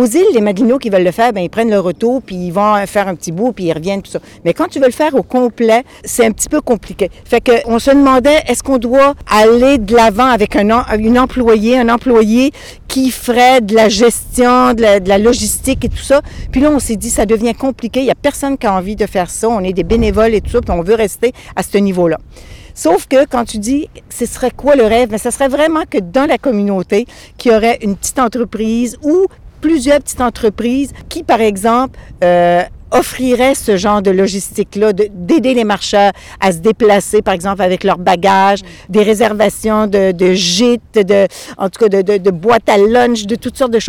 Aux îles, les Maguinots qui veulent le faire, ben ils prennent leur auto, puis ils vont faire un petit bout, puis ils reviennent, tout ça. Mais quand tu veux le faire au complet, c'est un petit peu compliqué. Fait qu'on se demandait, est-ce qu'on doit aller de l'avant avec un employé qui ferait de la gestion, de la logistique et tout ça. Puis là, on s'est dit, ça devient compliqué. Il n'y a personne qui a envie de faire ça. On est des bénévoles et tout ça, puis on veut rester à ce niveau-là. Sauf que quand tu dis, ce serait quoi le rêve? Mais ce serait vraiment que dans la communauté, qu'il y aurait une petite entreprise ou plusieurs petites entreprises qui, par exemple, offriraient ce genre de logistique-là, d'aider les marcheurs à se déplacer, par exemple, avec leurs bagages, des réservations de gîtes, en tout cas de boîtes à lunch, de toutes sortes de choses.